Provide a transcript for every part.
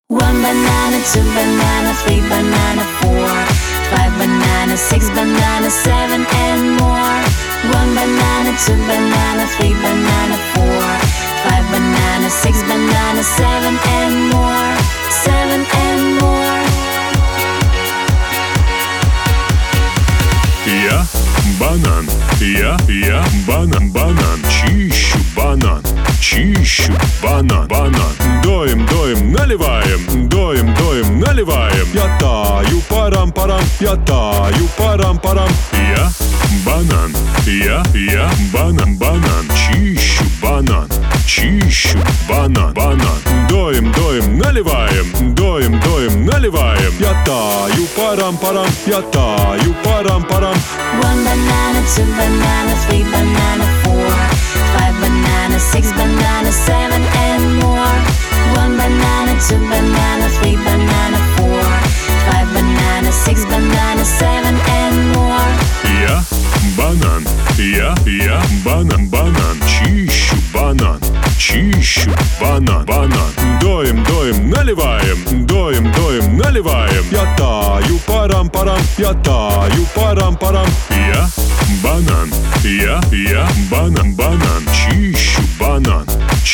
One banana, two banana, three banana, four, five banana, six banana, seven and more. One banana, two banana, three banana, four, five banana, six banana, seven and more. Seven and more. Я банан, я банан, чищу банан, доим, наливаем, доим, наливаем. Я таю, парам, я таю, парам. Я банан, я банан, чищу банан, доим, наливаем, доим, наливаем. Я таю, парам, я таю, парам. One banana, two banana, three banana, four, five banana, six banana, seven and more. One banana, two banana, three banana, four, five banana, six banana, seven and more. Я банан, я банан, чищу банан, доим, наливаем, доим, наливаем. Я таю, парам, я таю, парам. Я банан, я банан, чищу банан,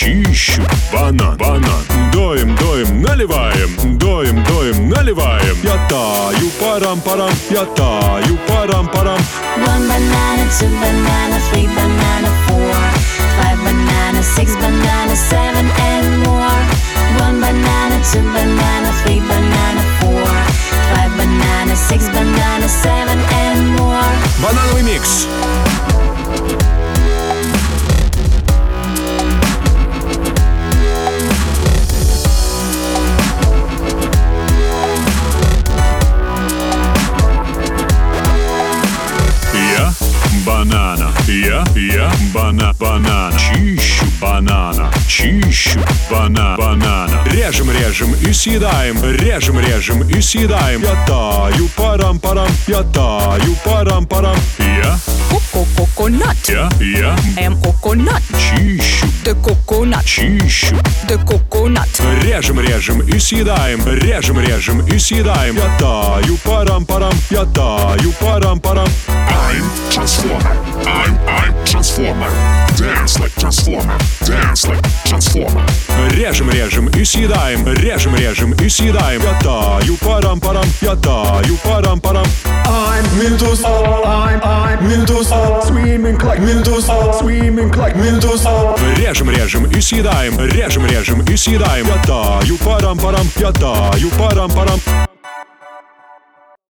доим, наливаем, доим, наливаем. Я таю, парам, я таю, парам. One banana, two banana, three banana, four, five banana, six banana, seven and more. One banana, two banana, three banana, four, five banana, six banana, seven and more. Банановый микс. Я банана, чищу банана. Режем и съедаем, и съедаем. Я таю, парам, я таю, парам. Я Coconut. Я Coconut. чищу, The coconut. The coconut. Режем и съедаем, и съедаем. я таю, парам, я таю, парам. I'm Transformer. I'm Transformer. Dance like Transformer. Dance like Transformer. Режем и съедаем, и съедаем. Я таю, парам, я таю, парам. I'm Mentos, I'm Mentos, swimming like Mentos, Режем и съедаем, и съедаем. Я таю, парам, я таю, парам.